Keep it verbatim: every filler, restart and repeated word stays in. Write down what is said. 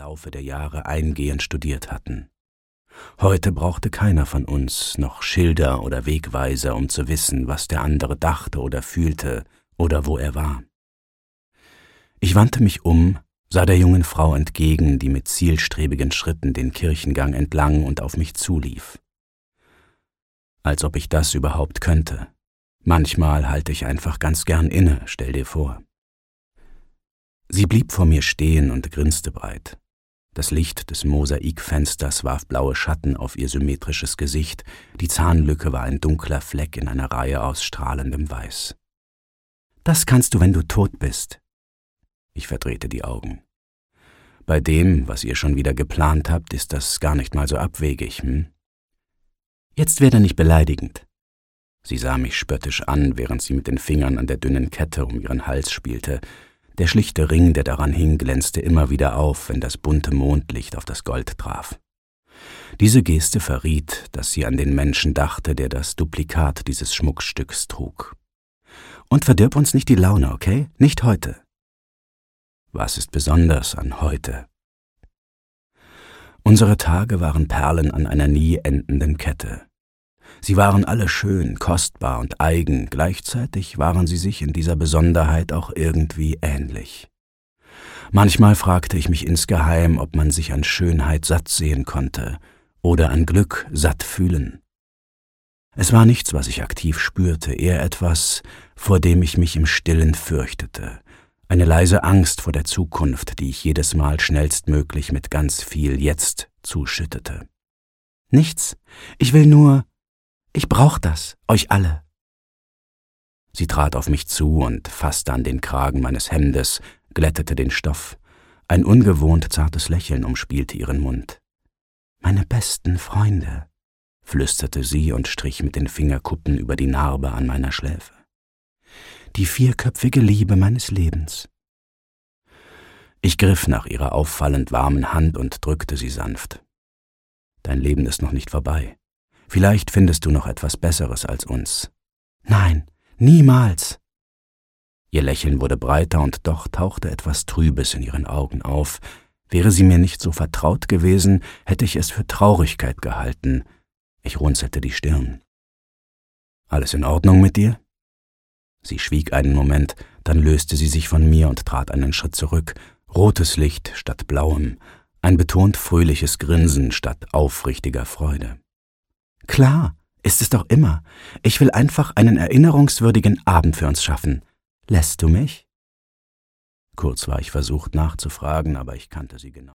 Laufe der Jahre eingehend studiert hatten. Heute brauchte keiner von uns noch Schilder oder Wegweiser, um zu wissen, was der andere dachte oder fühlte oder wo er war. Ich wandte mich um, sah der jungen Frau entgegen, die mit zielstrebigen Schritten den Kirchengang entlang und auf mich zulief. Als ob ich das überhaupt könnte. Manchmal halte ich einfach ganz gern inne, stell dir vor. Sie blieb vor mir stehen und grinste breit. Das Licht des Mosaikfensters warf blaue Schatten auf ihr symmetrisches Gesicht, die Zahnlücke war ein dunkler Fleck in einer Reihe aus strahlendem Weiß. »Das kannst du, wenn du tot bist.« Ich verdrehte die Augen. »Bei dem, was ihr schon wieder geplant habt, ist das gar nicht mal so abwegig, hm?« »Jetzt werde nicht beleidigend.« Sie sah mich spöttisch an, während sie mit den Fingern an der dünnen Kette um ihren Hals spielte. Der schlichte Ring, der daran hing, glänzte immer wieder auf, wenn das bunte Mondlicht auf das Gold traf. Diese Geste verriet, dass sie an den Menschen dachte, der das Duplikat dieses Schmuckstücks trug. »Und verdirb uns nicht die Laune, okay? Nicht heute.« »Was ist besonders an heute?« Unsere Tage waren Perlen an einer nie endenden Kette. Sie waren alle schön, kostbar und eigen, gleichzeitig waren sie sich in dieser Besonderheit auch irgendwie ähnlich. Manchmal fragte ich mich insgeheim, ob man sich an Schönheit satt sehen konnte oder an Glück satt fühlen. Es war nichts, was ich aktiv spürte, eher etwas, vor dem ich mich im Stillen fürchtete, eine leise Angst vor der Zukunft, die ich jedes Mal schnellstmöglich mit ganz viel Jetzt zuschüttete. »Nichts, ich will nur... Ich brauch das, euch alle.« Sie trat auf mich zu und fasste an den Kragen meines Hemdes, glättete den Stoff. Ein ungewohnt zartes Lächeln umspielte ihren Mund. »Meine besten Freunde«, flüsterte sie und strich mit den Fingerkuppen über die Narbe an meiner Schläfe. »Die vierköpfige Liebe meines Lebens.« Ich griff nach ihrer auffallend warmen Hand und drückte sie sanft. »Dein Leben ist noch nicht vorbei. Vielleicht findest du noch etwas Besseres als uns.« »Nein, niemals!« Ihr Lächeln wurde breiter und doch tauchte etwas Trübes in ihren Augen auf. Wäre sie mir nicht so vertraut gewesen, hätte ich es für Traurigkeit gehalten. Ich runzelte die Stirn. »Alles in Ordnung mit dir?« Sie schwieg einen Moment, dann löste sie sich von mir und trat einen Schritt zurück. Rotes Licht statt blauem, ein betont fröhliches Grinsen statt aufrichtiger Freude. »Klar, ist es doch immer. Ich will einfach einen erinnerungswürdigen Abend für uns schaffen. Lässt du mich?« Kurz war ich versucht nachzufragen, aber ich kannte sie genau.